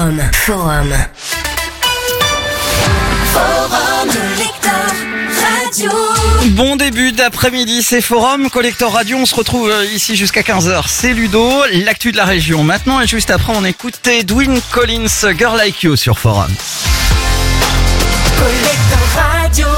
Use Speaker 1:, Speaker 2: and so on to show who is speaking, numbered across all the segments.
Speaker 1: Forum. Forum Collector Radio.
Speaker 2: Bon début d'après-midi, c'est Forum Collector Radio. On se retrouve ici jusqu'à 15h. C'est Ludo, l'actu de la région. Maintenant et juste après, on écoute Edwyn Collins, Girl Like You sur Forum.
Speaker 1: Collector Radio.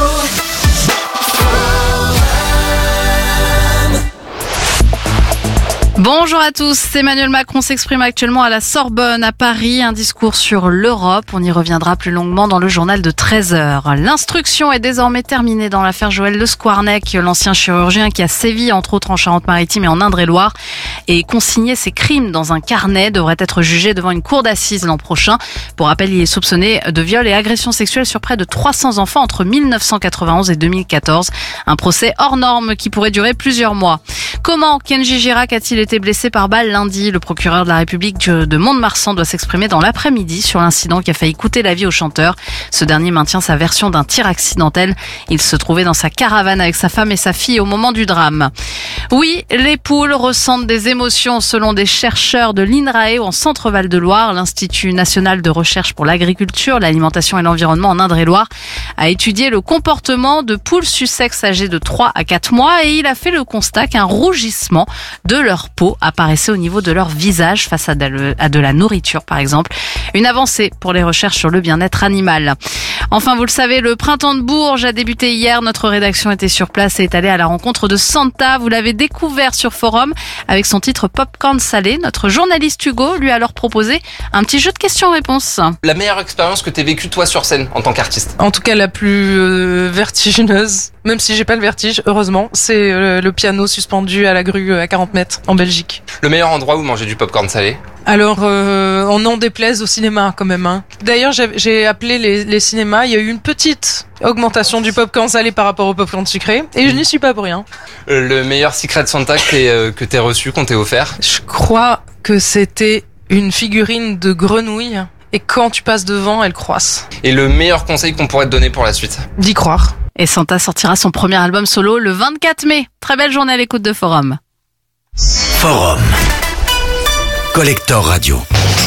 Speaker 3: Bonjour à tous, Emmanuel Macron s'exprime actuellement à la Sorbonne à Paris, un discours sur l'Europe. On y reviendra plus longuement dans le journal de 13h. L'instruction est désormais terminée dans l'affaire Joël Le Squarnec, l'ancien chirurgien qui a sévi entre autres en Charente-Maritime et en Indre-et-Loire et consigné ses crimes dans un carnet, devrait être jugé devant une cour d'assises l'an prochain. Pour rappel, il est soupçonné de viol et agression sexuelle sur près de 300 enfants entre 1991 et 2014. Un procès hors norme qui pourrait durer plusieurs mois. Comment Kenji Girac a-t-il été blessé par balle lundi? Le procureur de la République de Mont-de-Marsan doit s'exprimer dans l'après-midi sur l'incident qui a failli coûter la vie au chanteur. Ce dernier maintient sa version d'un tir accidentel. Il se trouvait dans sa caravane avec sa femme et sa fille au moment du drame. Oui, les poules ressentent des émotions selon des chercheurs de l'INRAE en Centre-Val de Loire. L'Institut national de recherche pour l'agriculture, l'alimentation et l'environnement en Indre-et-Loire a étudié le comportement de poules Sussex âgées de 3 à 4 mois et il a fait le constat qu'un rougissement de leur peau apparaissait au niveau de leur visage face à de la nourriture par exemple. Une avancée pour les recherches sur le bien-être animal. Enfin, vous le savez, le printemps de Bourges a débuté hier. Notre rédaction était sur place et est allée à la rencontre de Santa. Vous l'avez découvert sur Forum avec son titre Popcorn salé. Notre journaliste Hugo lui a alors proposé un petit jeu de questions-réponses.
Speaker 4: La meilleure expérience que t'aies vécue toi sur scène en tant qu'artiste?
Speaker 5: En tout cas la plus vertigineuse, même si j'ai pas le vertige, heureusement, c'est le piano suspendu à la grue à 40 mètres en Belgique.
Speaker 4: Le meilleur endroit où manger du popcorn salé?
Speaker 5: Alors, on n'en déplaise au cinéma quand même. Hein. D'ailleurs, j'ai appelé les cinémas. Il y a eu une petite augmentation du popcorn salé par rapport au popcorn sucré. Et je n'y suis pas pour rien.
Speaker 4: Le meilleur Secret Santa que t'aies reçu, qu'on t'ait offert?
Speaker 5: Je crois que c'était une figurine de grenouille. Et quand tu passes devant, elle croisse.
Speaker 4: Et le meilleur conseil qu'on pourrait te donner pour la suite?
Speaker 5: D'y croire.
Speaker 3: Et Santa sortira son premier album solo le 24 mai. Très belle journée à l'écoute de Forum.
Speaker 1: Forum Collector Radio.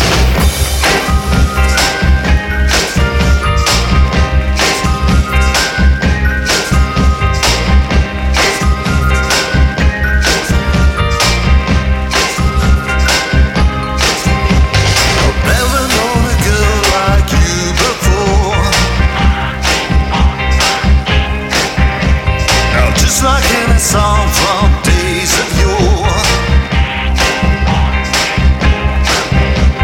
Speaker 6: Song from days of yore.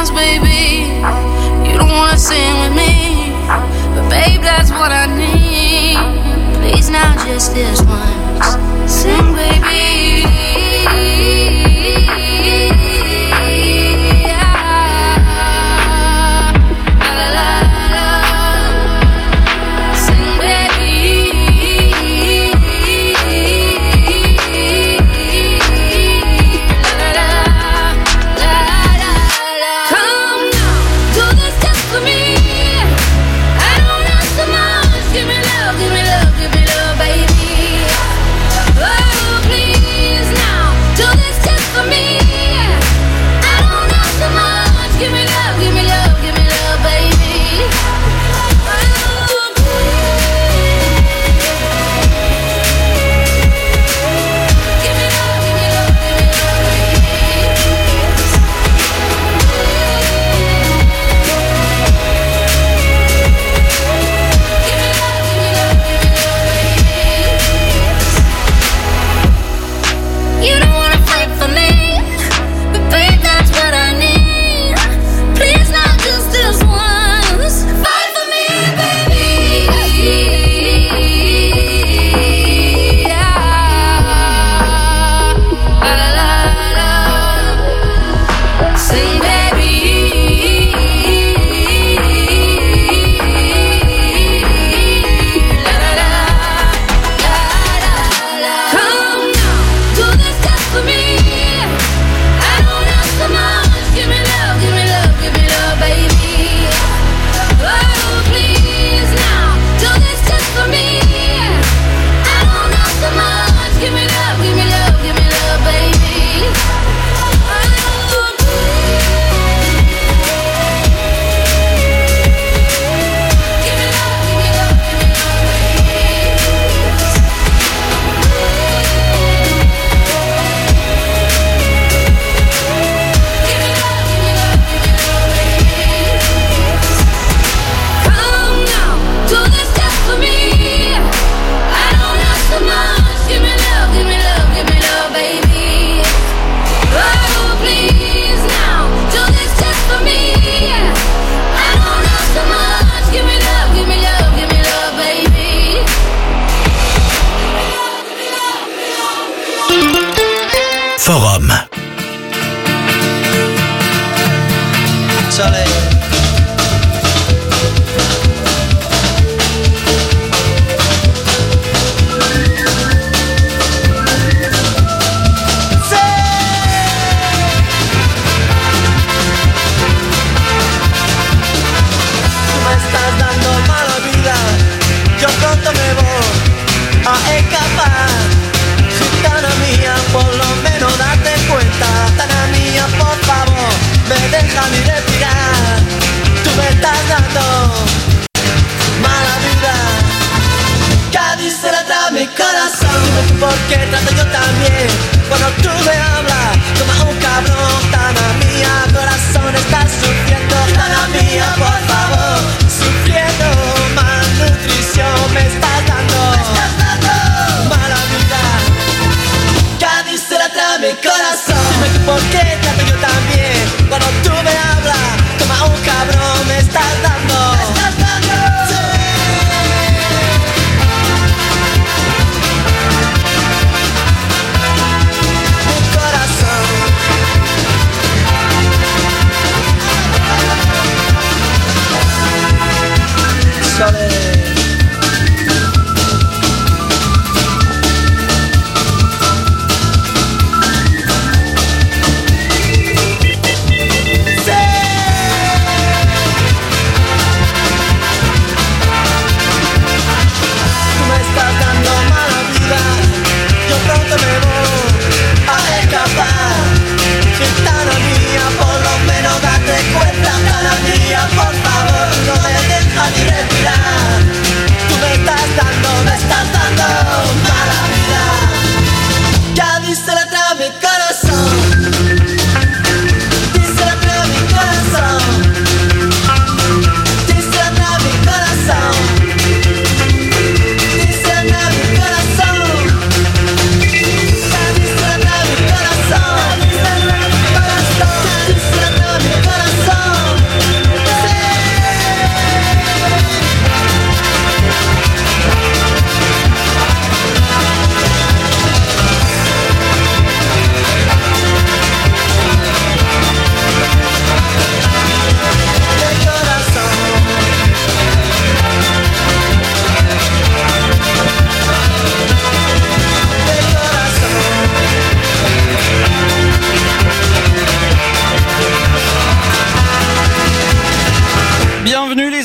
Speaker 6: songs, baby. You don't wanna sing with me, but babe, that's what I need. Please now, just this once, sing, baby.
Speaker 1: Forum.
Speaker 7: Déjame respirar, tú me estás dando mala vida. Cádiz se la trae mi corazón. Dime tú por qué trato yo también. Cuando tú me hablas, toma un cabrón. Tana mía, corazón, estás sufriendo. Tana mía, por favor, sufriendo malnutrición. Me estás dando mala vida. Cádiz se la trae mi corazón. Dime tú por qué trato yo también. Cuando tú me hablas, toma un cabrón, me estás dando. Sí. Mi corazón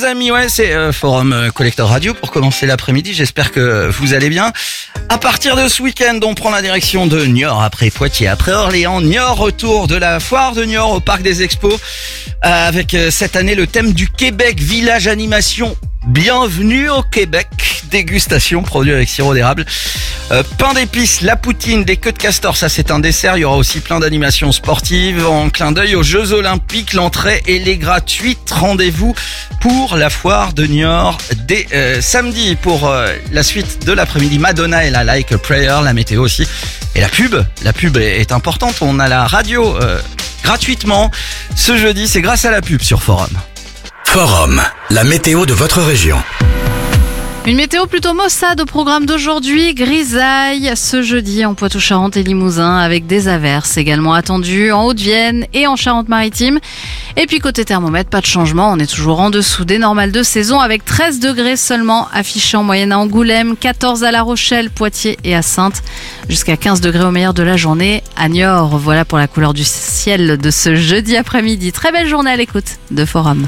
Speaker 2: les amis, ouais, c'est Forum Collector Radio pour commencer l'après-midi. J'espère que vous allez bien. À partir de ce week-end, on prend la direction de Niort, après Poitiers, après Orléans. Niort, retour de la foire de Niort au Parc des Expos, avec cette année le thème du Québec, village animation. Bienvenue au Québec, dégustation, produit avec sirop d'érable, pain d'épices, la poutine, des queues de castor, ça c'est un dessert. Il y aura aussi plein d'animations sportives en clin d'œil aux Jeux Olympiques. L'entrée elle est gratuite. Rendez-vous pour la foire de Niort dès samedi pour la suite de l'après-midi. Madonna et la Like a Prayer, la météo aussi et la pub est importante. On a la radio gratuitement ce jeudi, c'est grâce à la pub sur Forum.
Speaker 1: Forum, la météo de votre région.
Speaker 3: Une météo plutôt maussade au programme d'aujourd'hui, grisaille ce jeudi en Poitou-Charentes et Limousin avec des averses également attendues en Haute-Vienne et en Charente-Maritime. Et puis côté thermomètre, pas de changement, on est toujours en dessous des normales de saison avec 13 degrés seulement affichés en moyenne à Angoulême, 14 à La Rochelle, Poitiers et à Saintes, jusqu'à 15 degrés au meilleur de la journée à Niort. Voilà pour la couleur du ciel de ce jeudi après-midi. Très belle journée à l'écoute de Forum.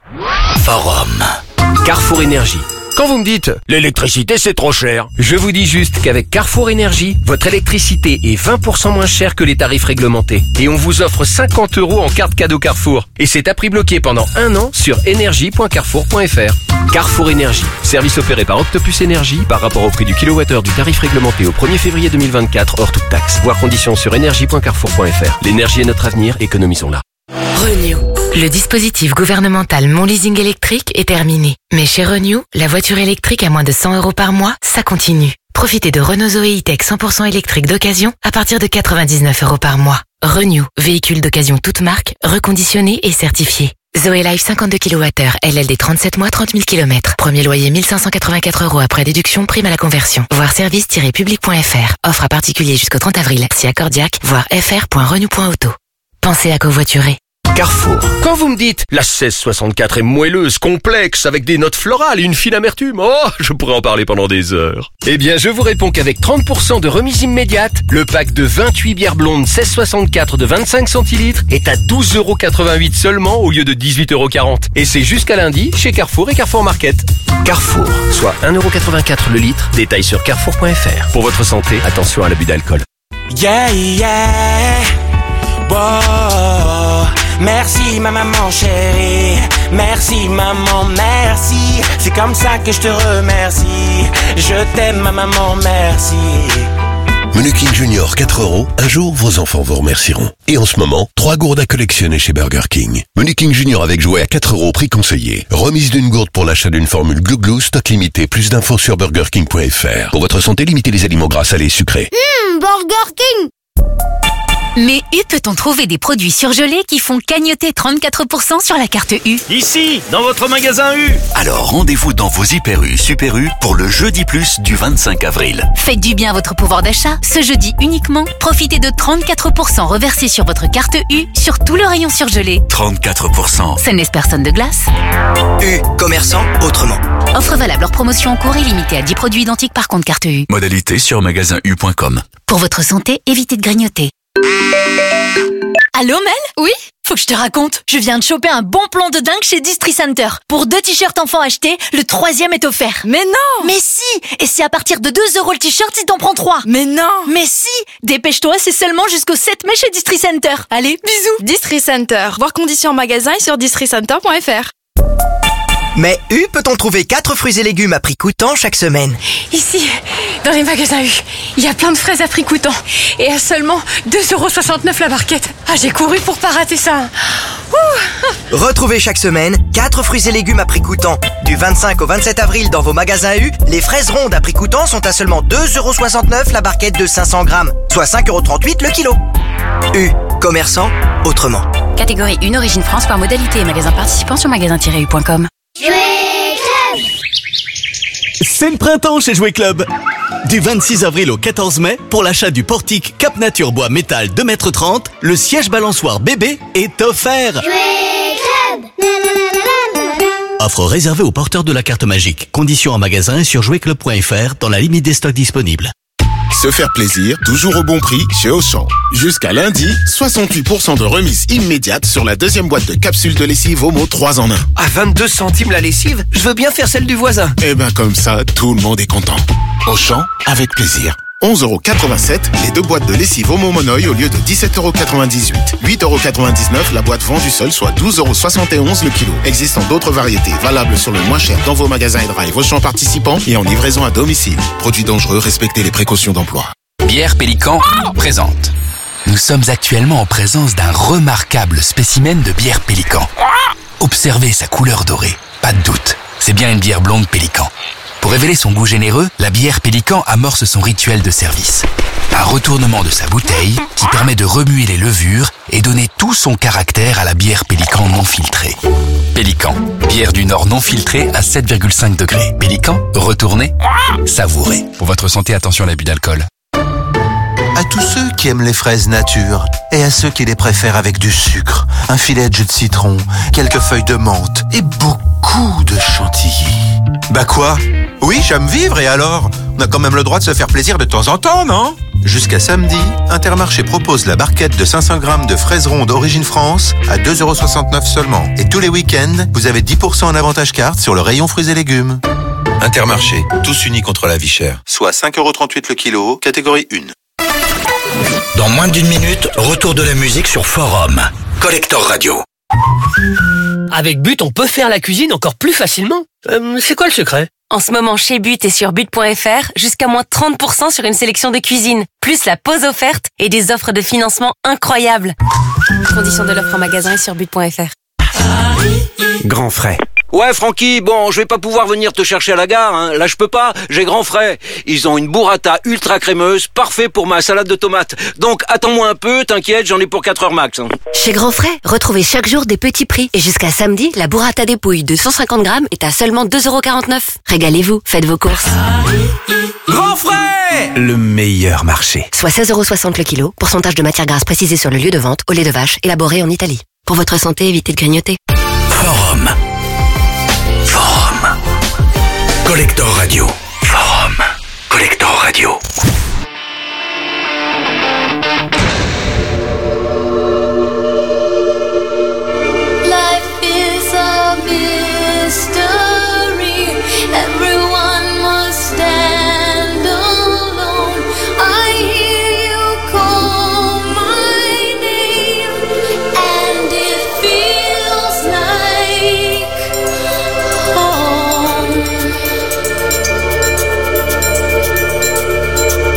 Speaker 1: Forum.
Speaker 8: Carrefour Énergie. Quand vous me dites « l'électricité c'est trop cher », je vous dis juste qu'avec Carrefour Énergie, votre électricité est 20% moins chère que les tarifs réglementés. Et on vous offre 50 € en carte cadeau Carrefour. Et c'est à prix bloqué pendant 1 an sur énergie.carrefour.fr. Carrefour Énergie, service opéré par Octopus Énergie par rapport au prix du kilowattheure du tarif réglementé au 1er février 2024 hors toute taxe. Voir conditions sur énergie.carrefour.fr. L'énergie est notre avenir, économisons-la.
Speaker 9: Renew. Le dispositif gouvernemental Mon Leasing électrique est terminé. Mais chez Renew, la voiture électrique à moins de 100 € par mois, ça continue. Profitez de Renault Zoé E-Tech 100% électrique d'occasion à partir de 99 € par mois. Renew, véhicule d'occasion toute marque, reconditionné et certifié. Zoé Life 52 kWh, LLD 37 mois, 30 000 km. Premier loyer 1584 € après déduction, prime à la conversion. Voir service-public.fr. Offre à particulier jusqu'au 30 avril. Si accordiaque, voir fr.renew.auto. Pensez à covoiturer.
Speaker 8: Carrefour. Quand vous me dites « la 1664 est moelleuse, complexe, avec des notes florales et une fine amertume », oh, je pourrais en parler pendant des heures. Eh bien, je vous réponds qu'avec 30% de remise immédiate, le pack de 28 bières blondes 1664 de 25 centilitres est à 12,88 € seulement au lieu de 18,40 €. Et c'est jusqu'à lundi chez Carrefour et Carrefour Market. Carrefour, soit 1,84 € le litre. Détail sur carrefour.fr. Pour votre santé, attention à l'abus d'alcool.
Speaker 7: Yeah, yeah. Wow. Merci ma maman chérie, merci maman, merci. C'est comme ça que je te remercie. Je t'aime ma maman, merci.
Speaker 10: Menu King Junior 4 €, un jour vos enfants vous remercieront. Et en ce moment, 3 gourdes à collectionner chez Burger King. Menu King Junior avec jouet à 4 € prix conseillé. Remise d'une gourde pour l'achat d'une formule Glou Glou, stock limité. Plus d'infos sur burgerking.fr. Pour votre santé, limitez les aliments gras, salés et sucrés.
Speaker 11: Burger King. Mais U peut-on trouver des produits surgelés qui font cagnotter 34% sur la carte U?
Speaker 12: Ici, dans votre magasin U.
Speaker 1: Alors rendez-vous dans vos Hyper U, Super U pour le jeudi plus du 25 avril.
Speaker 11: Faites du bien à votre pouvoir d'achat. Ce jeudi uniquement, profitez de 34% reversés sur votre carte U sur tout le rayon surgelé.
Speaker 1: 34%.
Speaker 11: Ça ne laisse personne de glace.
Speaker 13: U, commerçant autrement.
Speaker 11: Offre valable hors promotion en cours et limitée à 10 produits identiques par compte carte U.
Speaker 1: Modalité sur magasin-u.com.
Speaker 11: Pour votre santé, évitez de grignoter.
Speaker 14: Allô Mel? Oui? Faut que je te raconte, je viens de choper un bon plan de dingue chez Distri Center. Pour 2 t-shirts enfants achetés, le 3e est offert.
Speaker 15: Mais non!
Speaker 14: Mais si! Et c'est à partir de 2 € le t-shirt si t'en prends 3.
Speaker 15: Mais non!
Speaker 14: Mais si! Dépêche-toi, c'est seulement jusqu'au 7 mai chez Distri Center. Allez, bisous!
Speaker 15: Distri Center. Voir conditions en magasin et sur districenter.fr.
Speaker 13: Mais U peut-on trouver 4 fruits et légumes à prix coûtant chaque semaine?
Speaker 14: Ici, dans les magasins U, il y a plein de fraises à prix coûtant. Et à seulement 2,69 € la barquette. Ah, j'ai couru pour pas rater ça. Ouh.
Speaker 13: Retrouvez chaque semaine 4 fruits et légumes à prix coûtant. Du 25 au 27 avril dans vos magasins U, les fraises rondes à prix coûtant sont à seulement 2,69 € la barquette de 500 grammes, soit 5,38 € le kilo. U, commerçant autrement.
Speaker 11: Catégorie 1 Origine France par modalité et magasin participant sur magasin-u.com.
Speaker 16: C'est le printemps chez Jouet Club. Du 26 avril au 14 mai, pour l'achat du portique Cap Nature Bois Métal 2,30 m, le siège balançoire bébé est offert.
Speaker 17: Jouet Club.
Speaker 16: Offre réservée aux porteurs de la carte magique. Conditions en magasin et sur jouetclub.fr dans la limite des stocks disponibles.
Speaker 17: Se faire plaisir, toujours au bon prix chez Auchan. Jusqu'à lundi, 68% de remise immédiate sur la deuxième boîte de capsules de lessive Omo 3 en 1.
Speaker 8: À 22 centimes la lessive, je veux bien faire celle du voisin.
Speaker 17: Eh ben comme ça, tout le monde est content. Auchan, avec plaisir. 11,87€ les 2 boîtes de lessive Omo Monoï au lieu de 17,98€. 8,99€ la boîte vendue seule, soit 12,71€ le kilo. Existant d'autres variétés, valables sur le moins cher dans vos magasins et drive Auchan participants et en livraison à domicile. Produits dangereux, respectez les précautions d'emploi.
Speaker 18: Bière Pélican présente. Nous sommes actuellement en présence d'un remarquable spécimen de bière Pélican. Observez sa couleur dorée, pas de doute, c'est bien une bière blonde Pélican. Pour révéler son goût généreux, la bière Pélican amorce son rituel de service. Un retournement de sa bouteille qui permet de remuer les levures et donner tout son caractère à la bière Pélican non filtrée. Pélican, bière du Nord non filtrée à 7,5 degrés. Pélican, retournez, savourez. Pour votre santé, attention à l'abus d'alcool.
Speaker 19: À tous ceux qui aiment les fraises nature et à ceux qui les préfèrent avec du sucre, un filet de jus de citron, quelques feuilles de menthe et beaucoup de chantilly. Bah quoi? Oui, j'aime vivre et alors? On a quand même le droit de se faire plaisir de temps en temps, non? Jusqu'à samedi, Intermarché propose la barquette de 500 grammes de fraises rondes Origine France à 2,69€ seulement. Et tous les week-ends, vous avez 10% en avantage carte sur le rayon fruits et légumes. Intermarché, tous unis contre la vie chère. Soit 5,38€ le kilo, catégorie 1.
Speaker 1: Dans moins d'une minute, retour de la musique sur Forum. Collector Radio.
Speaker 20: Avec But, on peut faire la cuisine encore plus facilement. C'est quoi le secret?
Speaker 21: En ce moment, chez But et sur but.fr, jusqu'à moins 30% sur une sélection de cuisine, plus la pause offerte et des offres de financement incroyables. Conditions de l'offre en magasin et sur but.fr.
Speaker 8: Grand frais.
Speaker 12: Ouais, Francky, bon, je vais pas pouvoir venir te chercher à la gare, hein. Là, je peux pas, j'ai Grand Frais. Ils ont une burrata ultra crémeuse, parfait pour ma salade de tomates. Donc, attends-moi un peu, t'inquiète, j'en ai pour 4 heures max. Hein.
Speaker 22: Chez Grand Frais, retrouvez chaque jour des petits prix. Et jusqu'à samedi, la burrata dépouille de 150 grammes est à seulement 2,49€. Régalez-vous, faites vos courses.
Speaker 8: Grand Frais, le meilleur marché.
Speaker 22: Soit 16,60€ le kilo, pourcentage de matière grasse précisé sur le lieu de vente, au lait de vache, élaboré en Italie. Pour votre santé, évitez de grignoter.
Speaker 1: Forum. Collector Radio. Forum. Collector Radio.
Speaker 6: Life is a mystery. Everyone must stand alone. I hear you call my name, and it feels like home.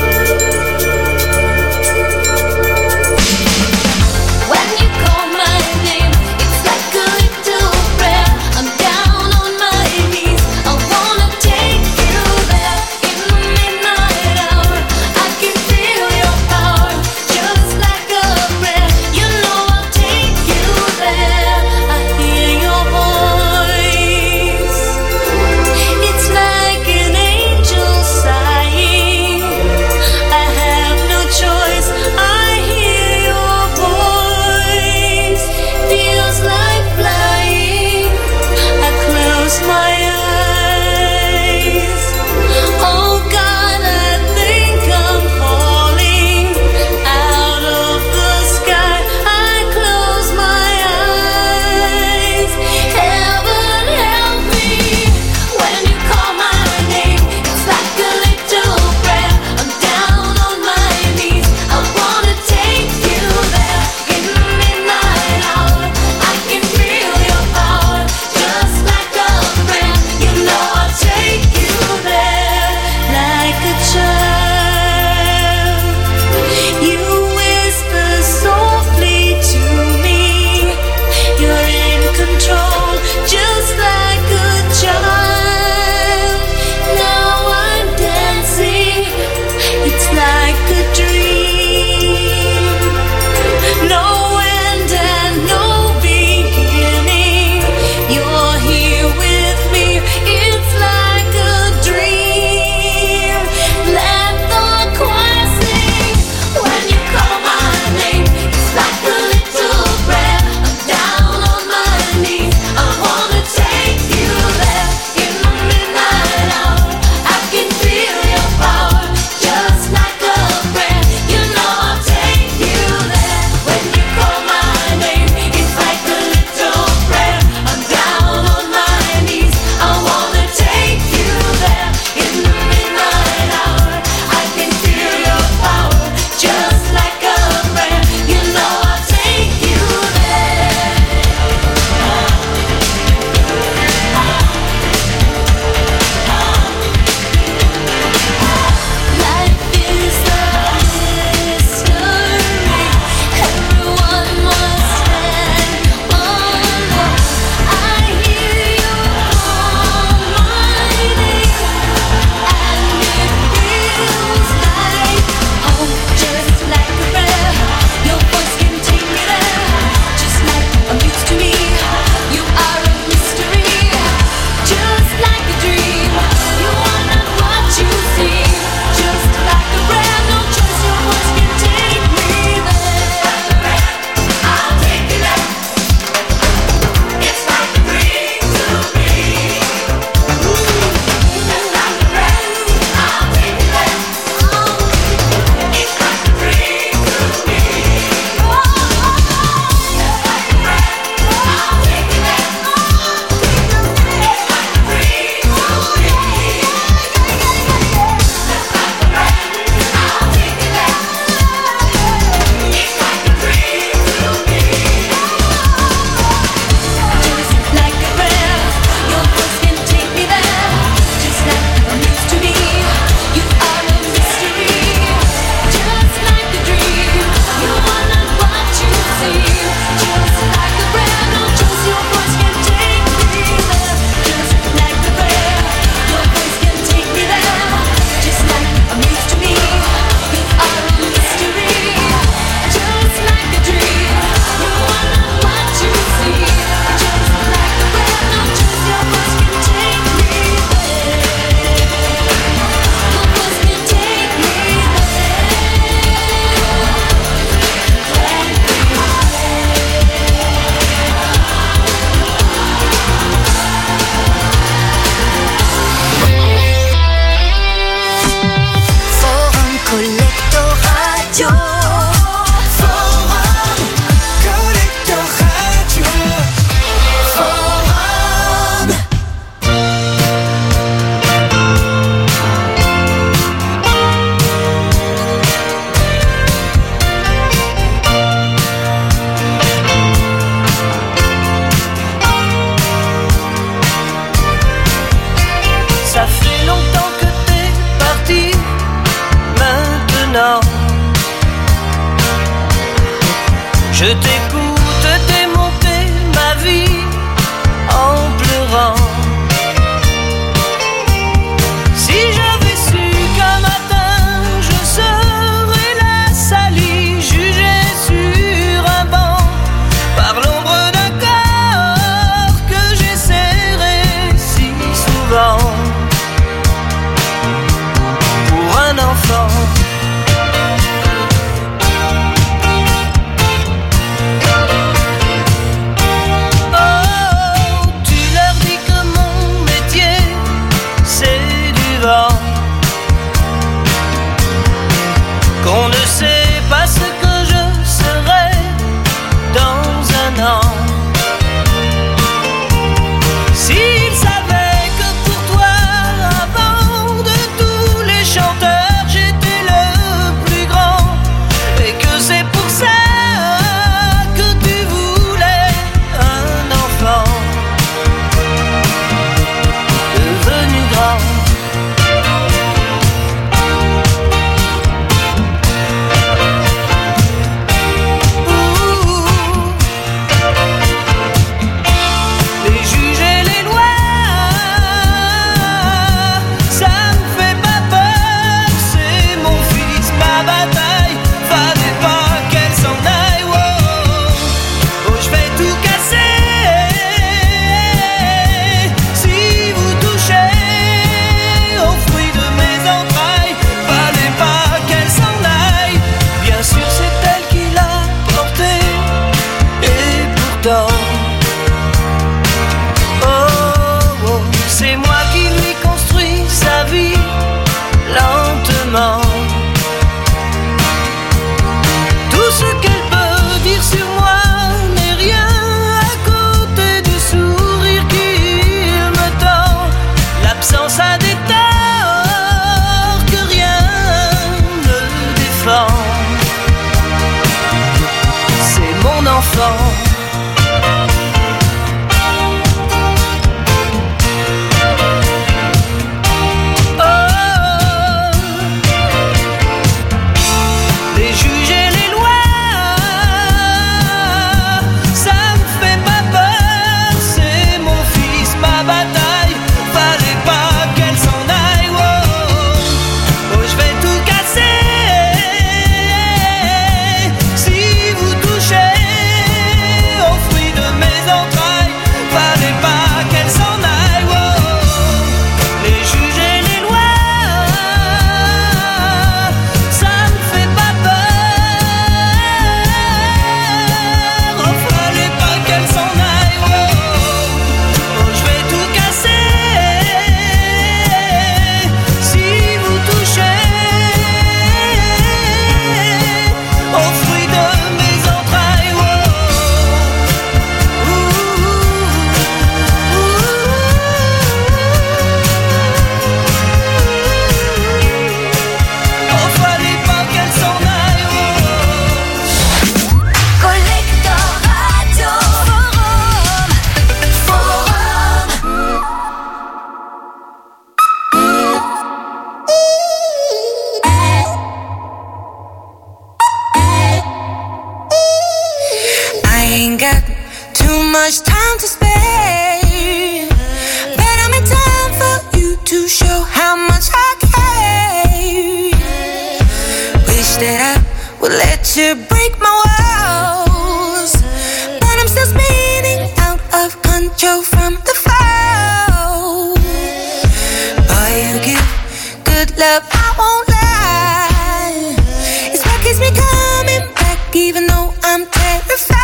Speaker 6: to break my walls, but I'm still spinning out of control from the fall. Boy, you give good love, I won't lie. It's what keeps me coming back, even though I'm terrified.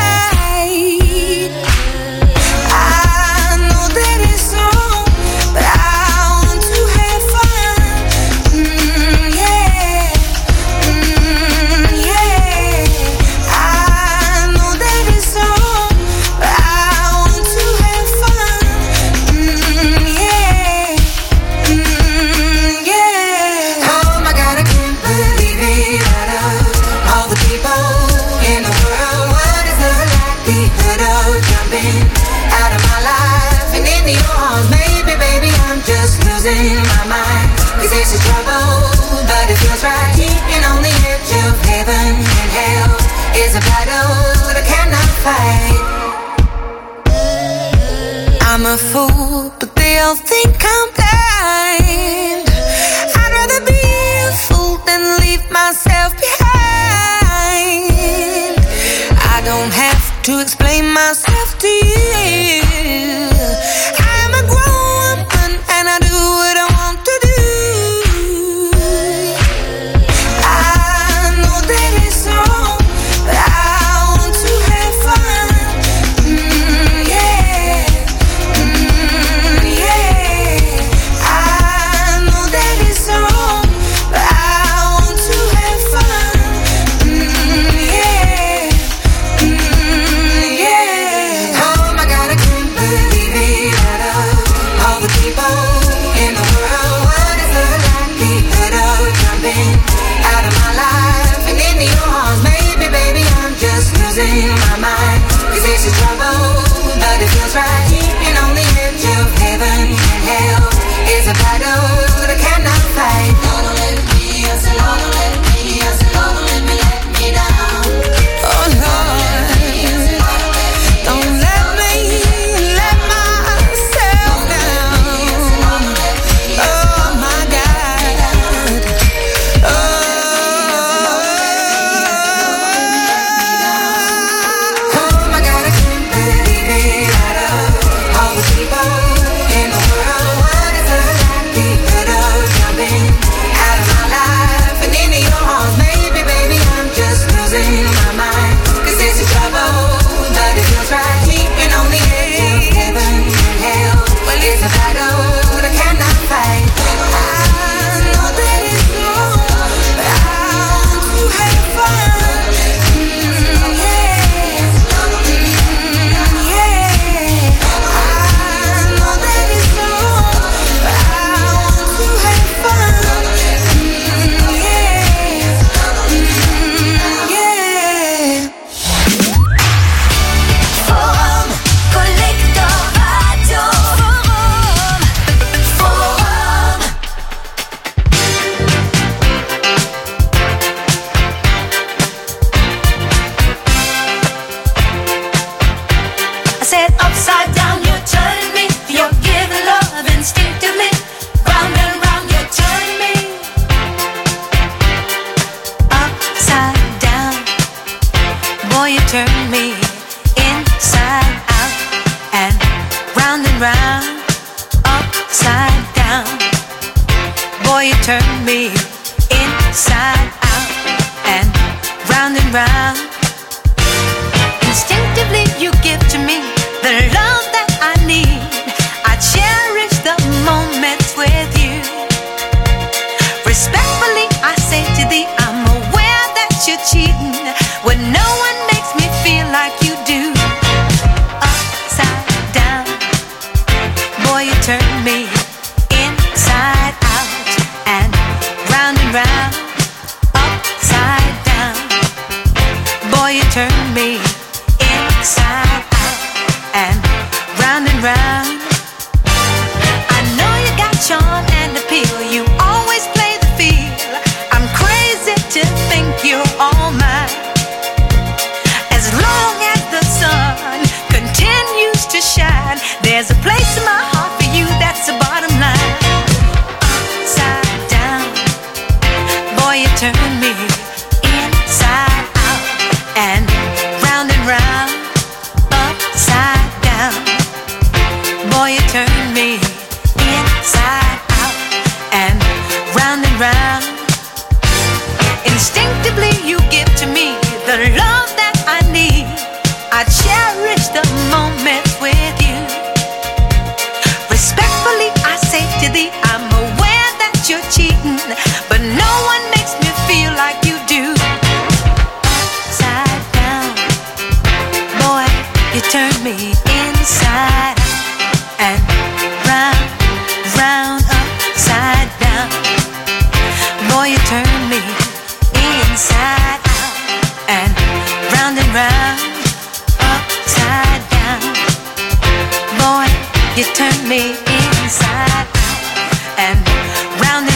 Speaker 6: I know that it's wrong, but I want to have fun. Yeah, yeah. I know that it's wrong, but I want to have fun. Yeah, yeah. Oh my God, I can't believe it. Out of all the people in the world, what is the likelihood of jumping out of my life and into your arms? Maybe, baby, I'm just losing my mind. 'Cause this is trouble, but it feels right. Keeping on the edge of heaven and hell is a battle that I cannot fight. I'm a fool, but they all think I'm blind. I'd rather be a fool than leave myself behind. I don't have to explain myself to you. I'm a grown woman and I do what I want to do. I know that it's wrong, but I want to have fun. Yeah, yeah. I know that it's wrong, but I want to have fun. Yeah, yeah. Oh my God, I can't believe it. Out of all the people in the world, what is the likelihood of jumping out of my life and into your arms? Maybe, baby, I'm just losing my mind. 'Cause this is trouble, but it feels right. Keeping on the edge of heaven and hell is a battle that I cannot fight. Lord, don't let me, I said, Lord, don't let me, I said, Lord, don't let me down. Oh Lord, don't let me let myself down. Oh my God. Oh my God, I can't believe it. Out of all the people in the world, what is the likelihood of jumping out of my life and into your arms? Maybe, baby, I'm just losing my mind. 'Cause this is trouble, but it feels right. Keeping on the edge of heaven and hell, well, it's a battle that I cannot fight. I know that it's wrong, but I want to have fun. Yeah, yeah. I know that it's wrong, but I want to have fun. Yeah, yeah.
Speaker 7: Forum, Collector Radio. Forum. I said upside down, you're turning me. You're giving love instinctively. Round and round, you're turning me.
Speaker 6: Upside down, boy, you turn me inside out and round, upside down. Boy, you turn me inside out and round. Instinctively, you give to me the love that I need. I cherish the moments with you. Respectfully, I say to thee, I'm aware that you're cheating when no one makes me feel like you do. Upside down, boy, you turn me inside out and round. Upside down, boy, you turn me inside out and round. I know you got charm and appeal. You always play the field. I'm crazy to think you're all mine. As long as the sun continues to shine, there's a place in my heart for you. That's the bottom line. Upside down, boy, you turn me inside me inside and round,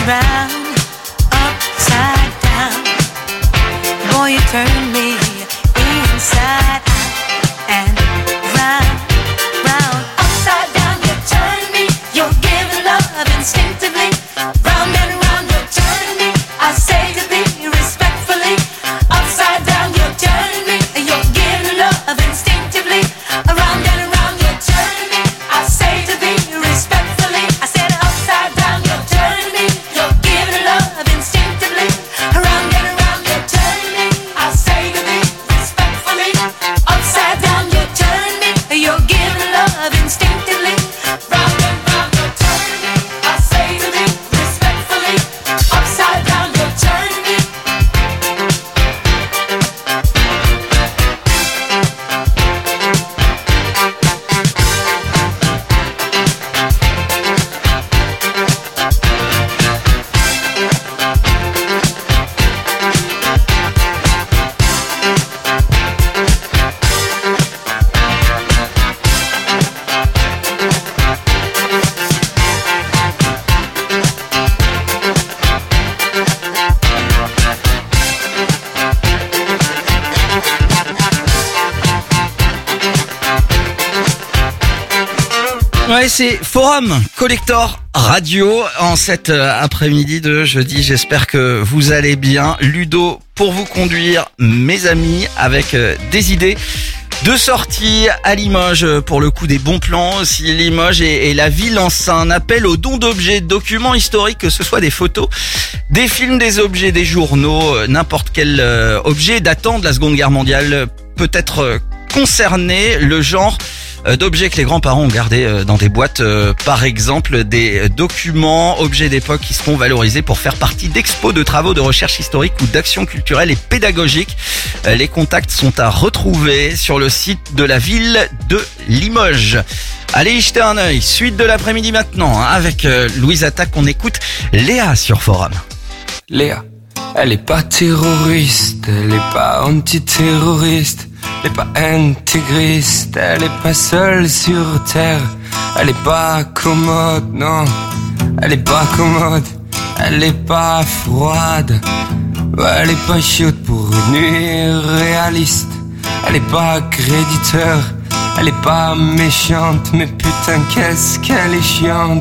Speaker 6: upside down. Boy, you turn me inside and round, upside down. You turn me, you're giving love instinctively. Round and round, you're turning me. I say to thee respectfully, upside down, you're turning me. You're giving love instinctively. Around and around, you're turning me. I say to thee respectfully, I said upside down, you're turning me. You're giving love instinctively. Around and around, you're turning me. I say to thee respectfully, upside down, you're turning me. You're giving love instinctively. Round and round, you're turning me. I say to thee respectfully, upside down, you're turning me.
Speaker 2: Ouais, c'est Forum Collector Radio en cet après-midi de jeudi. J'espère que vous allez bien. Ludo pour vous conduire, mes amis, avec des idées de sortie à Limoges. Pour le coup, des bons plans aussi. Limoges et la ville lance un appel aux dons d'objets, de documents historiques, que ce soit des photos, des films, des objets, des journaux, n'importe quel objet datant de la Seconde Guerre mondiale peut être concerné. Le genre d'objets que les grands-parents ont gardés dans des boîtes, par exemple des documents, objets d'époque qui seront valorisés pour faire partie d'expos, de travaux de recherche historique ou d'actions culturelles et pédagogiques. Les contacts sont à retrouver sur le site de la ville de Limoges. Allez y jeter un œil, suite de l'après-midi maintenant, avec Louise Attaque. On écoute Léa sur Forum.
Speaker 4: Léa, elle est pas terroriste, elle est pas antiterroriste. Elle est pas intégriste, elle est pas seule sur terre. Elle est pas commode, non, elle est pas commode. Elle est pas froide, ouais, elle est pas chaude pour une nuit réaliste. Elle est pas créditeur, elle est pas méchante. Mais putain qu'est-ce qu'elle est chiante.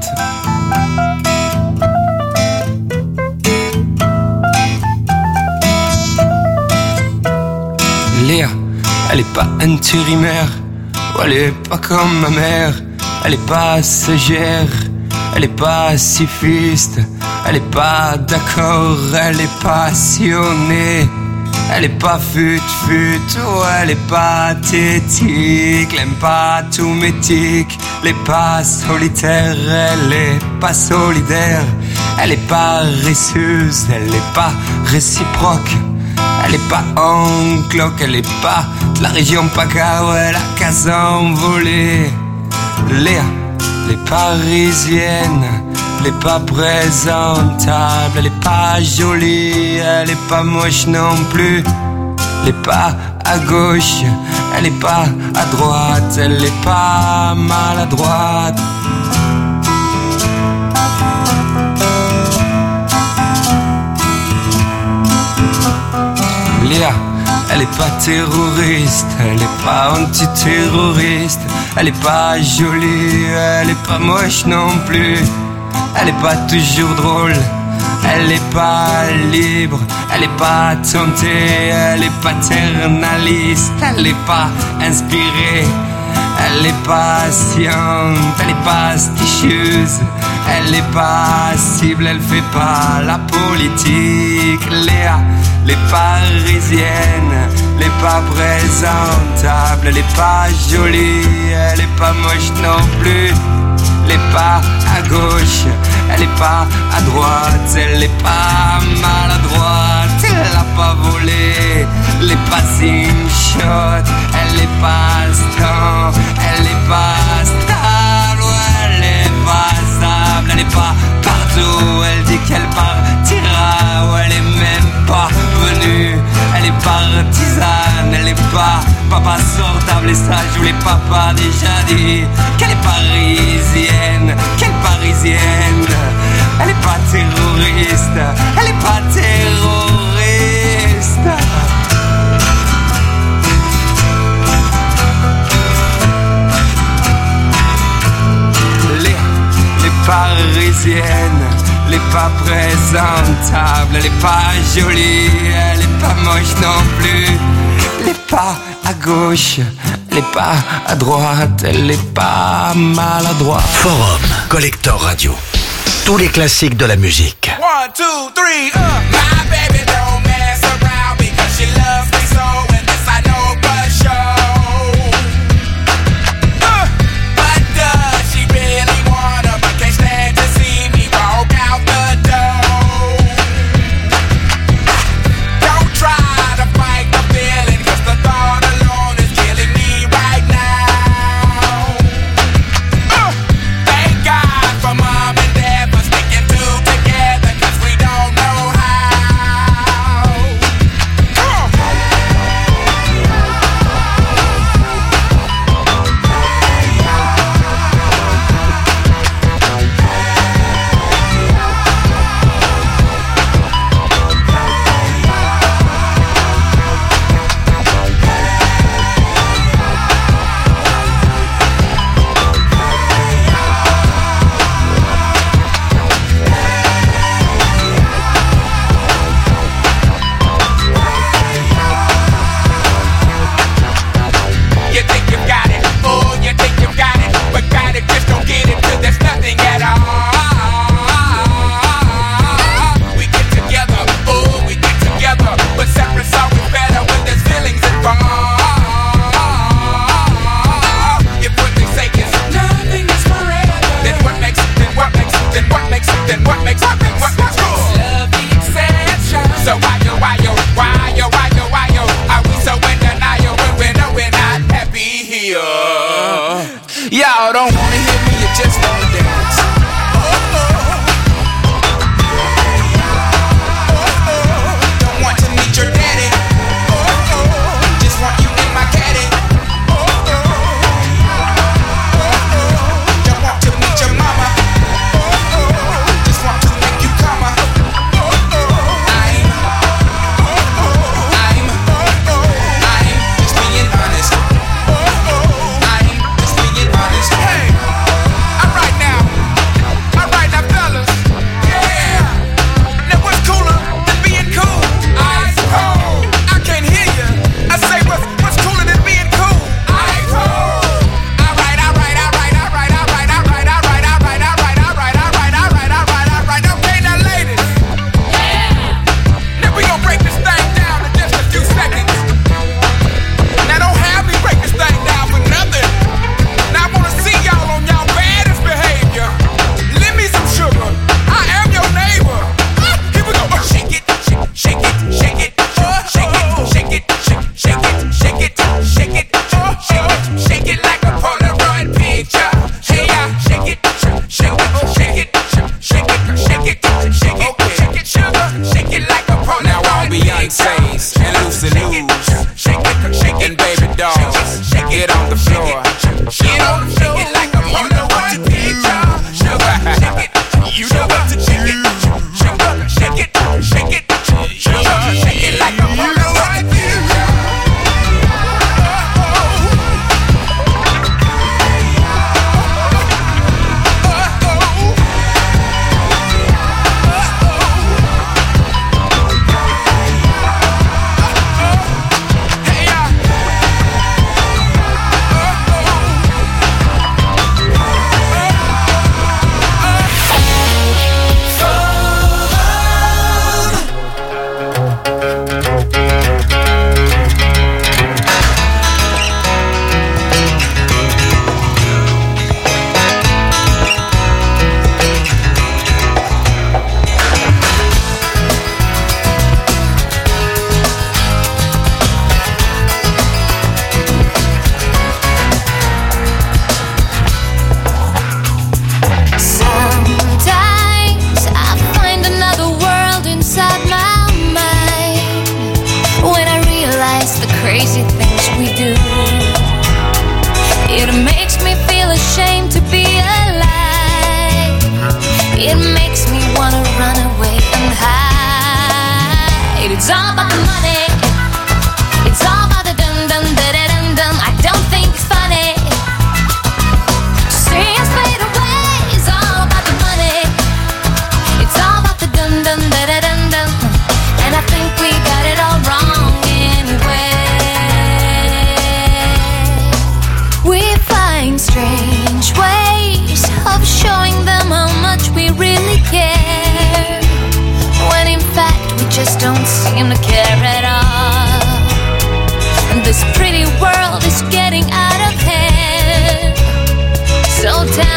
Speaker 4: Léa, elle est pas intérimaire, elle est pas comme ma mère. Elle est pas sagère, elle est pas pacifiste. Elle est pas d'accord, elle est passionnée. Elle est pas fut-fut, oh, elle est pas tétique. Elle aime pas tout métique, elle est pas solitaire. Elle est pas solidaire, elle est pas paresseuse. Elle est pas réciproque, elle est pas en cloque. Elle est pas de la région PACA, ouais, la case envolée. Léa, elle est parisienne, elle est pas présentable. Elle est pas jolie, elle est pas moche non plus. Elle est pas à gauche, elle est pas à droite. Elle est pas maladroite. Léa, elle est pas terroriste, elle est pas antiterroriste. Elle est pas jolie, elle est pas moche non plus. Elle est pas toujours drôle, elle est pas libre. Elle est pas tentée, elle est paternaliste. Elle est pas inspirée, elle est patiente. Elle est pas astucieuse, elle est pas cible. Elle fait pas la politique. Léa, elle est parisienne, elle est pas présentable. Elle est pas jolie, elle est pas moche non plus. Elle est pas à gauche, elle est pas à droite. Elle est pas maladroite, elle a pas volé. Elle est pas shot, elle est pas star. Elle est pas stable, elle est pas stable. Elle est pas partout, elle dit qu'elle partira. Ouais, elle est même pas venue, elle est partisane. Elle est pas papa sortable, et ça je vous l'ai papa déjà dit. Qu'elle est parisienne, parisienne, elle est pas présentable, elle est pas jolie, elle est pas moche non plus. Elle est pas à gauche, elle est pas à droite, elle est pas maladroite.
Speaker 1: Forum, Collector Radio. Tous les classiques de la musique.
Speaker 6: 1, 2, 3, My baby don't mess around because she loves me so, and this I know for sure. But does she really wanna, but can't stand to see me walk out the door? Don't try to fight the feeling, cause the thought alone is killing me right now. Thank God for mom and dad for sticking two together, cause we don't know how. You think you got it, oh, you think you got it, but got it, just don't get it till there's nothing at all. We get together, oh, we get together, but separate's always better when there's feelings involved. If what they say is nothing is forever, then what makes it, then what makes it, then what makes it, then what makes it, then what makes it? Love the exception. So why yo, are we so in denial when we know we're not happy here? Y'all don't wanna hear me, you just wanna dance. Don't want to meet your daddy. Just want you in my caddy. Don't want to meet your mama. Just want to make you come. I'm just being honest. I'm just being honest. Hey, alright now.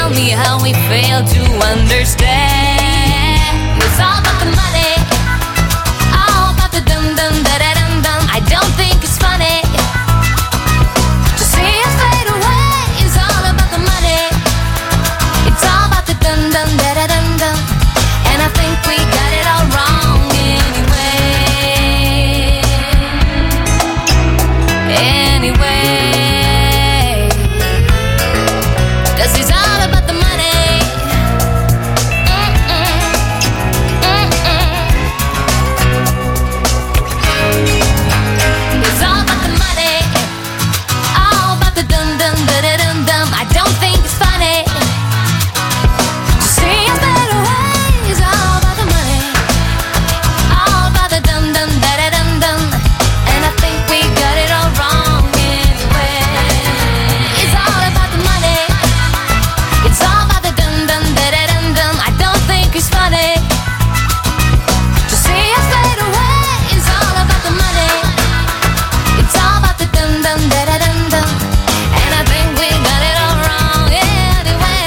Speaker 3: tell me how we fail to understand. It's all about the money, all about the dum dum da da dum dum. I don't think it's funny to see it fade away. It's all about the money, it's all about the dum dum da da dum dum. And I think we got it all wrong anyway. 'Cause it's all about the money. It's all about the money, all about the dum dum da da dum dum. I don't think it's funny to see us fade away. It's all about the money, all about the dum dum da da dum dum. And I think we got it all wrong anyway. It's all about the money, it's all about the dum dum da da dum dum. I don't think it's funny to see us fade away. It's all about the money, it's all about the dum dum da da dum dum. And I think we got it all wrong anyway.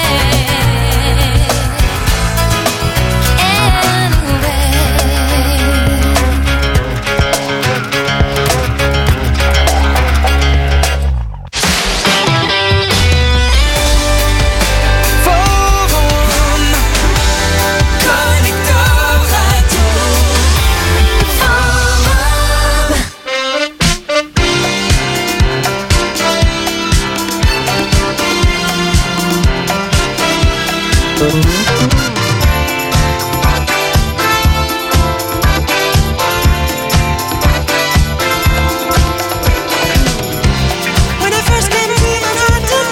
Speaker 6: When I first came to Manhattan,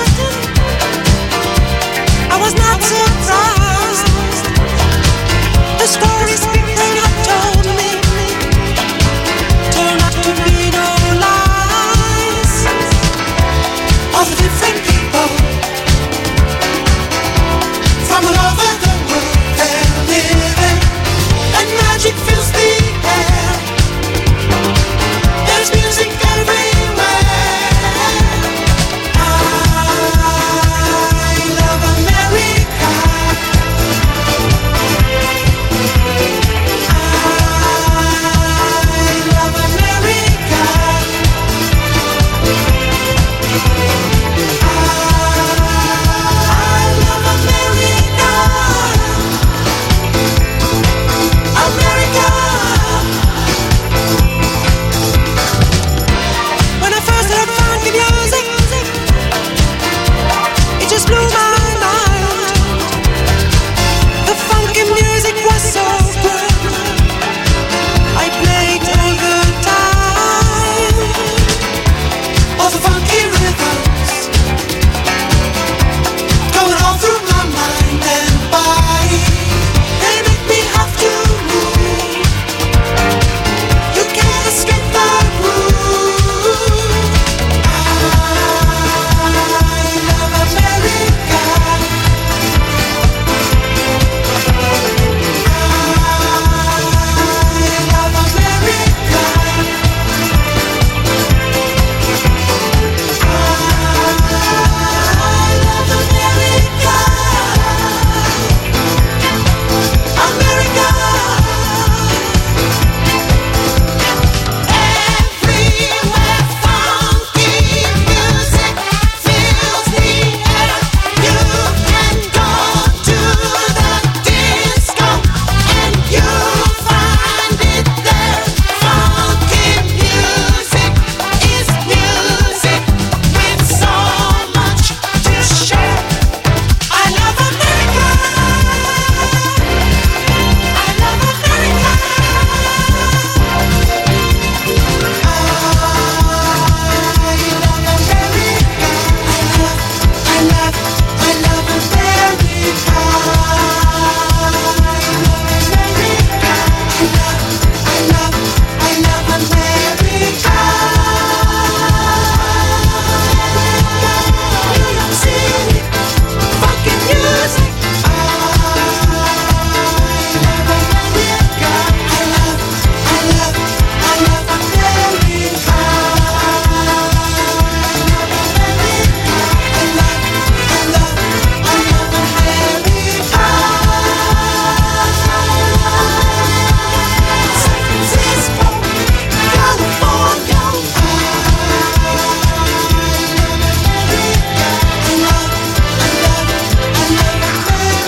Speaker 6: I was not surprised. The stories people had told me turned out to be no lies. All the different people from all over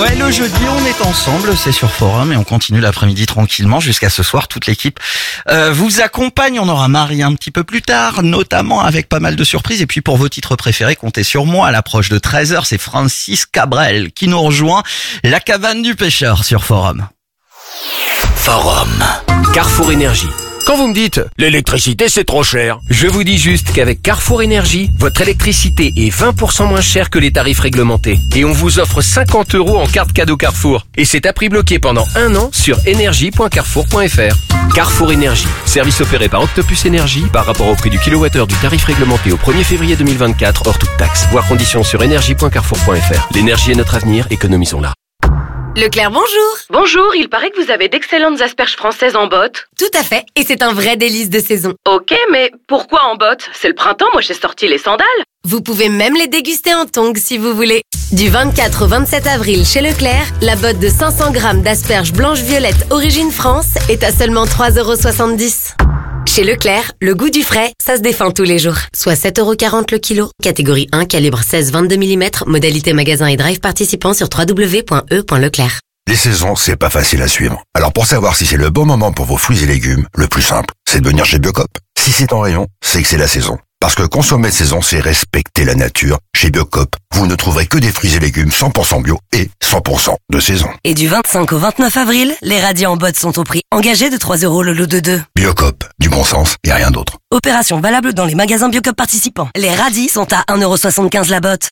Speaker 2: Ouais, le jeudi, on est ensemble, c'est sur Forum et on continue l'après-midi tranquillement jusqu'à ce soir. Toute l'équipe vous accompagne. On aura Marie un petit peu plus tard, notamment avec pas mal de surprises. Et puis pour vos titres préférés, comptez sur moi. À l'approche de 13h, c'est Francis Cabrel qui nous rejoint. La cabane du pêcheur sur Forum.
Speaker 1: Forum.
Speaker 8: Carrefour Énergie. Quand vous me dites « l'électricité c'est trop cher », je vous dis juste qu'avec Carrefour Énergie, votre électricité est 20% moins chère que les tarifs réglementés. Et on vous offre 50 € en carte cadeau Carrefour. Et c'est à prix bloqué pendant 1 an sur énergie.carrefour.fr. Carrefour Énergie. Service opéré par Octopus Énergie par rapport au prix du kilowattheure du tarif réglementé au 1er février 2024 hors toute taxe. Voir conditions sur énergie.carrefour.fr. L'énergie est notre avenir, économisons-la.
Speaker 11: Leclerc, bonjour.
Speaker 21: Bonjour, il paraît que vous avez d'excellentes asperges françaises en botte.
Speaker 11: Tout à fait, et c'est un vrai délice de saison.
Speaker 21: Ok, mais pourquoi en botte? C'est le printemps, moi j'ai sorti les sandales.
Speaker 11: Vous pouvez même les déguster en tongs si vous voulez. Du 24 au 27 avril chez Leclerc, la botte de 500 grammes d'asperges blanches-violettes origine France est à seulement 3,70 €. Chez Leclerc, le goût du frais, ça se défend tous les jours. Soit 7,40 € le kilo. Catégorie 1, calibre 16-22 mm. Modalité magasin et drive participant sur www.e.leclerc.
Speaker 5: Les saisons, c'est pas facile à suivre. Alors pour savoir si c'est le bon moment pour vos fruits et légumes, le plus simple, c'est de venir chez Biocop. Si c'est en rayon, c'est que c'est la saison. Parce que consommer de saison, c'est respecter la nature. Chez Biocop, vous ne trouverez que des fruits et légumes 100% bio et 100% de saison.
Speaker 21: Et du 25 au 29 avril, les radis en botte sont au prix engagé de 3 € le lot de 2.
Speaker 5: Biocop, du bon sens et rien d'autre.
Speaker 21: Opération valable dans les magasins Biocop participants. Les radis sont à 1,75 € la botte.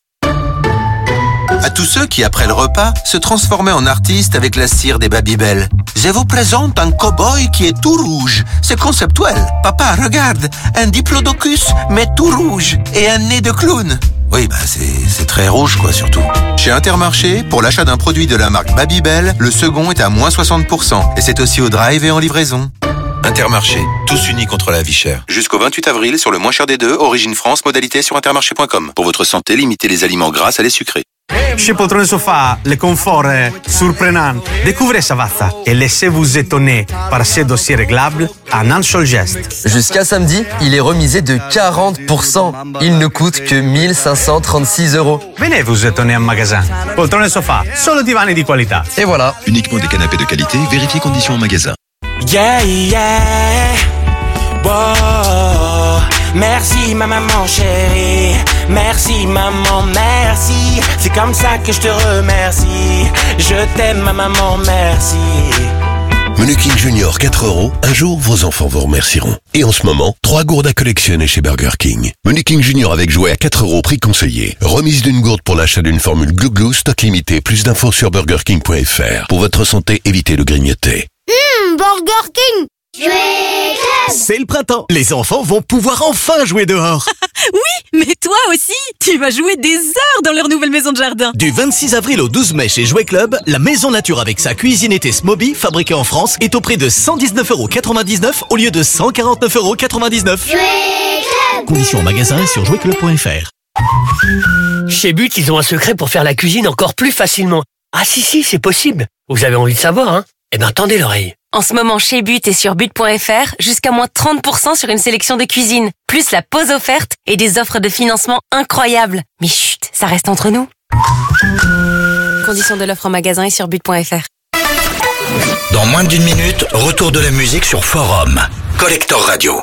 Speaker 19: À tous ceux qui, après le repas, se transformaient en artistes avec la cire des Babybel. Je vous présente un cow-boy qui est tout rouge. C'est conceptuel. Papa, regarde, un diplodocus, mais tout rouge, et un nez de clown. Oui, c'est très rouge, quoi, surtout. Chez Intermarché, pour l'achat d'un produit de la marque Babybel, le second est à moins 60%. Et c'est aussi au drive et en livraison. Intermarché, tous unis contre la vie chère. Jusqu'au 28 avril, sur le moins cher des deux, Origine France, modalité sur intermarché.com. Pour votre santé, limitez les aliments gras à les sucrés.
Speaker 9: Chez Poltrone Sofa, le confort est surprenant. Découvrez Savazza et laissez-vous étonner par ces dossiers réglables en un seul geste.
Speaker 23: Jusqu'à samedi, il est remisé de 40%. Il ne coûte que 1536 €.
Speaker 9: Venez vous étonner en magasin. Poltrone Sofa, solo divani di qualità.
Speaker 23: Et voilà.
Speaker 24: Uniquement des canapés de qualité, vérifiez conditions en magasin.
Speaker 7: Yeah, yeah. Wow. Merci ma maman chérie. Merci maman, merci. C'est comme ça que je te remercie. Je t'aime ma maman, merci.
Speaker 10: Menu King Junior 4 €. Un jour, vos enfants vous remercieront. Et en ce moment, 3 gourdes à collectionner chez Burger King. Menu King Junior avec jouet à 4 € prix conseillé. Remise d'une gourde pour l'achat d'une formule Glou Glou, stock limité. Plus d'infos sur burgerking.fr. Pour votre santé, évitez le grignoter.
Speaker 25: Burger King.
Speaker 16: C'est le printemps. Les enfants vont pouvoir enfin jouer dehors.
Speaker 26: Oui, mais toi aussi, tu vas jouer des heures dans leur nouvelle maison de jardin.
Speaker 16: Du 26 avril au 12 mai chez Jouet Club, la maison nature avec sa cuisinette Smoby, fabriquée en France, est au prix de 119,99 € au lieu de 149,99 €. Conditions en magasin et sur jouetclub.fr.
Speaker 20: Chez But, ils ont un secret pour faire la cuisine encore plus facilement. Ah si, c'est possible. Vous avez envie de savoir, hein? Eh ben, tendez l'oreille.
Speaker 21: En ce moment, chez But et sur but.fr, jusqu'à moins 30% sur une sélection de cuisine. Plus la pause offerte et des offres de financement incroyables. Mais chut, ça reste entre nous. Conditions de l'offre en magasin et sur but.fr.
Speaker 1: Dans moins d'une minute, retour de la musique sur Forum. Collector Radio.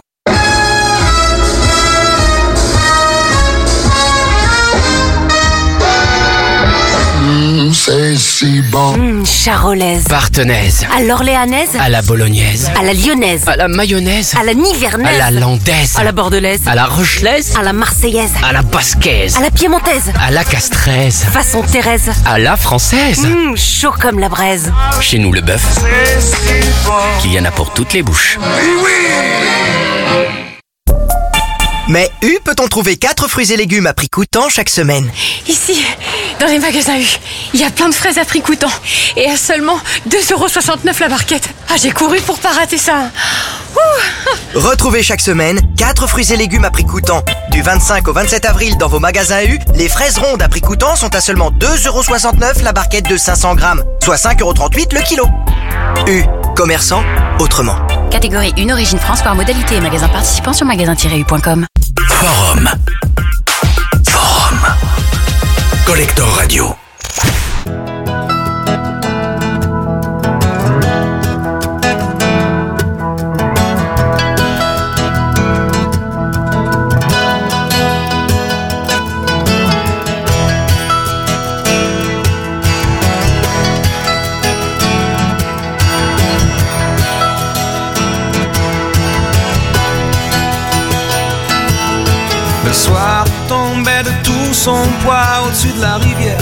Speaker 21: C'est si bon. Charolaise.
Speaker 18: Partenaise.
Speaker 21: À l'orléanaise.
Speaker 18: À la bolognaise.
Speaker 21: À la lyonnaise.
Speaker 18: À la mayonnaise.
Speaker 21: À la nivernaise.
Speaker 18: À la landaise.
Speaker 21: À la bordelaise.
Speaker 18: À la rochelaise.
Speaker 21: À la marseillaise.
Speaker 18: À la basquaise.
Speaker 21: À la piémontaise.
Speaker 18: À la castraise.
Speaker 21: Façon Thérèse.
Speaker 18: À la française.
Speaker 21: Chaud comme la braise.
Speaker 18: Chez nous, le bœuf, qu'il y en a pour toutes les bouches.
Speaker 13: Mais U peut-on trouver 4 fruits et légumes à prix coûtant chaque semaine?
Speaker 14: Ici, dans les magasins U, il y a plein de fraises à prix coûtant. Et à seulement 2,69 € la barquette. Ah, j'ai couru pour pas rater ça. Ouh.
Speaker 13: Retrouvez chaque semaine 4 fruits et légumes à prix coûtant. Du 25 au 27 avril dans vos magasins U, les fraises rondes à prix coûtant sont à seulement 2,69 € la barquette de 500 grammes, soit 5,38 € le kilo. U, commerçant autrement.
Speaker 11: Catégorie 1, origine France par modalité et magasin participant sur magasin-u.com.
Speaker 1: Forum. Collector Radio.
Speaker 3: son poids au-dessus de la rivière.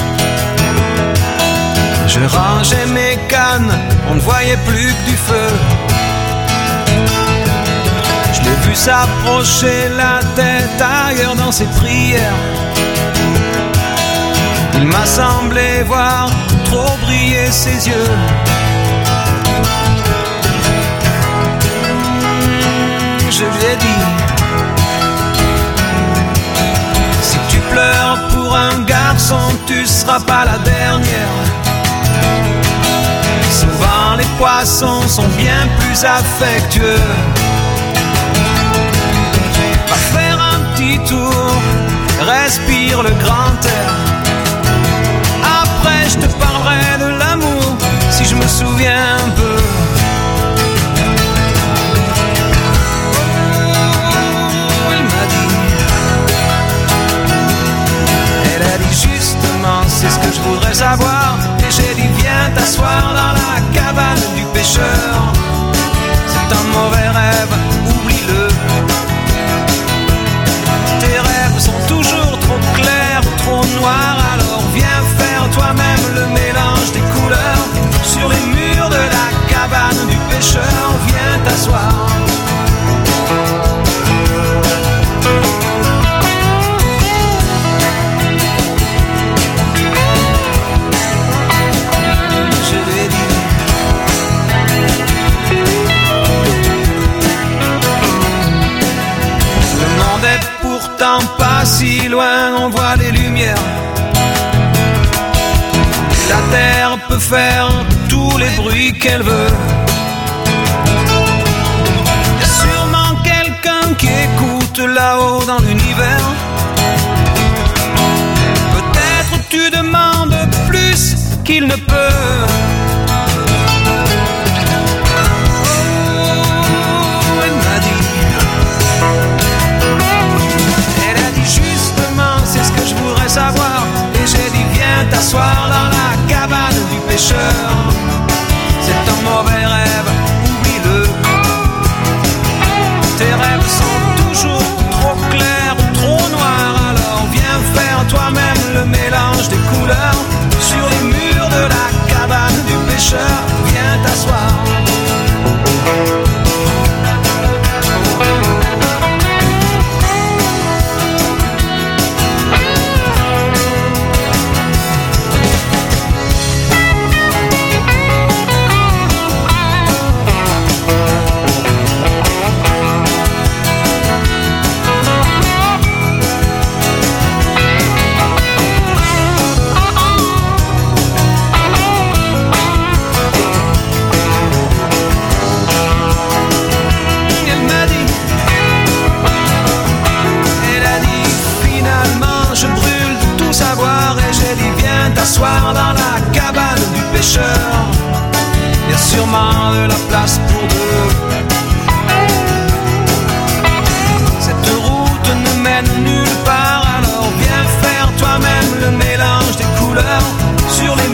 Speaker 3: Je rangeais mes cannes, on ne voyait plus que du feu. Je l'ai vu s'approcher la tête ailleurs dans ses prières. Il m'a semblé voir trop briller ses yeux. Je lui ai dit: si tu pleures pour un garçon, tu seras pas la dernière. Souvent les poissons sont bien plus affectueux. Va faire un petit tour, respire le grand air. Après je te parlerai de l'amour, si je me souviens un peu. Oh, il m'a dit, elle a dit justement, c'est ce que je voudrais savoir. Et j'ai dit, viens t'asseoir dans la cabane du pêcheur. C'est un mauvais rêve, oublie-le. Tes rêves sont toujours trop clairs ou trop noirs. Alors viens faire toi-même le mélange des couleurs. Sur les murs de la cabane du pêcheur, viens t'asseoir. Je lui ai dit, le monde est pourtant pas si loin, on voit les lumières. La terre peut faire tous les bruits qu'elle veut. Y a sûrement quelqu'un qui écoute là-haut dans l'univers. Peut-être tu demandes plus qu'il ne peut. Oh, elle m'a dit, elle a dit justement, c'est ce que je voudrais savoir. Et j'ai dit, viens t'asseoir dans la cabane du pêcheur. C'est un mauvais rêve, oublie-le. Tes rêves sont toujours trop clairs ou trop noirs. Alors viens faire toi-même le mélange des couleurs. Sur les murs de la cabane du pêcheur, viens t'asseoir. T'asseoir dans la cabane du pêcheur. Y a sûrement de la place pour deux.